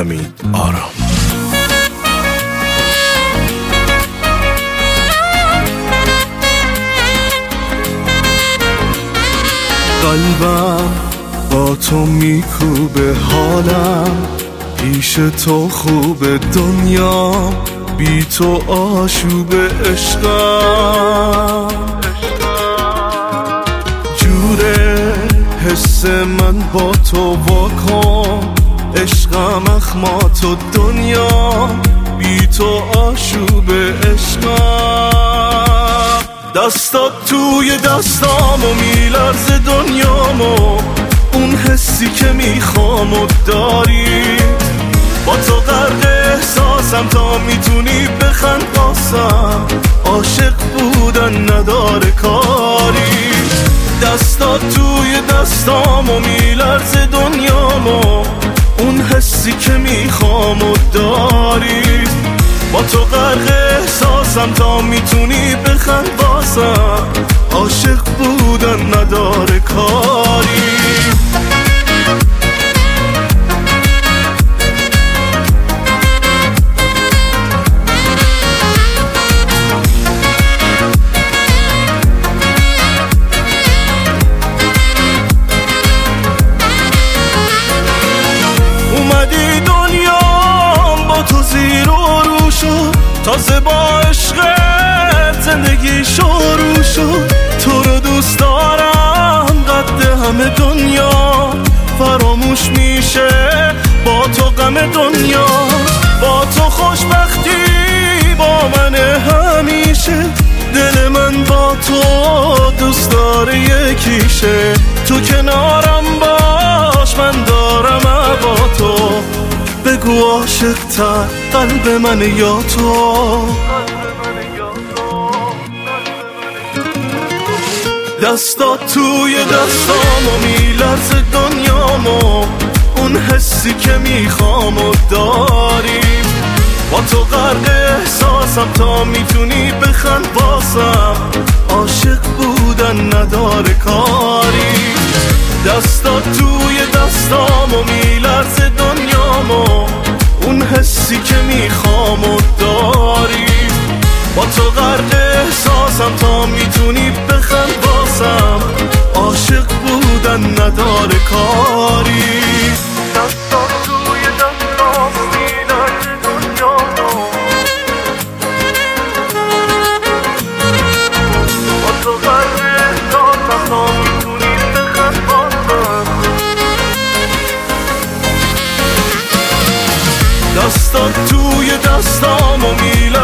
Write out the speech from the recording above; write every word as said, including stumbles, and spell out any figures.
حمید آرام. قلبم با تو میکوبه، حالم پیش تو خوبه، دنیا بی تو آشوب، عشقم جوره حس من با تو واکن، عشقم اخماتو، دنیا بی تو آشوب، عشقم دستات توی دستامو میلرزه دنیامو، اون حسی که میخوام و داری، با تو غرق احساسم تا میتونی بخند باسم، عاشق بودن نداره کاری، دستات توی دستامو میلرزه دنیامو، اون حسی که میخوام و داری، با تو غرق احساسم تا میتونی بخند باسم، عاشق بودن نداره کاری. اومدی دنیام با تو زیر و رو شد، تازه با عشقت زندگی شروع شد، تو رو دوست دارم قد همه دنیا، فراموش میشه با تو غم دنیا، با تو خوشبختی با من همیشه، دل من با تو دوست داره یکیشه، تو کنارم باش من دارم با تو، بگو عاشق تر قلب من یا تو، دستات توی دستامو میلرزه دنیامو، اون حسی که میخوام و داری، با تو غرق احساسم تا میتونی بخند باسم، عاشق بودن نداره کاری، دستات توی دستامو میلرزه دنیامو، اون حسی که میخوام و داری، با تو غرق احساسم تا میتونی بخند باسم، عاشق بودن نداره کاری، دستات توی دستامو میلرزه دنیامو، با تو غرق احساسم تا میتونی بخند باسم، دستات توی دستامو میلرزه